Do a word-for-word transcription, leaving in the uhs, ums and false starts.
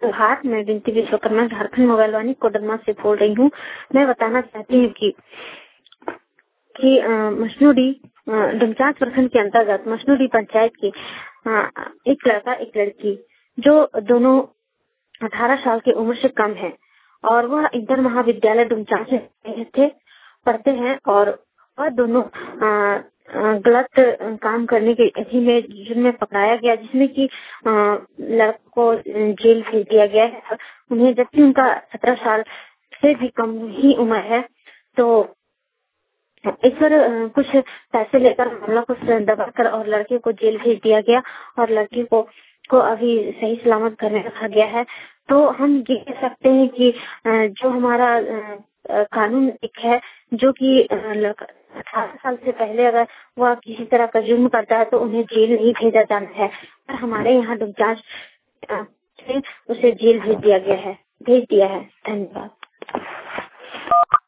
जोहार, मैं बिनती विश्वकर्मा झारखंड मोबाइल वानी कोडरमा से बोल रही हूँ। मैं बताना चाहती हूँ कि कि मसनूडी डुमचांच प्रखंड के अंतर्गत मसनूडी पंचायत की आ, एक लड़का एक लड़की जो दोनों अठारह साल की उम्र से कम है और वह इंटर महाविद्यालय डुमचांच से थे पढ़ते हैं और वह दोनों आ, गलत काम करने के इसी में जिनमें पकड़ाया गया, जिसमें कि लड़के को जेल भेज दिया गया है उन्हें, जबकि उनका सत्रह साल से भी कम ही उम्र है। तो इस पर कुछ पैसे लेकर मामला को दबाकर और लड़के को जेल भेज दिया गया और लड़की को को अभी सही सलामत घर में रखा गया है। तो हम ये कह सकते हैं कि जो हमारा कानून एक है जो कि अठारह साल से पहले अगर वह किसी तरह का जुर्म करता है तो उन्हें जेल नहीं भेजा जाना है, पर हमारे यहाँ डुमचांच से उसे जेल भेज दिया गया है भेज दिया है। धन्यवाद।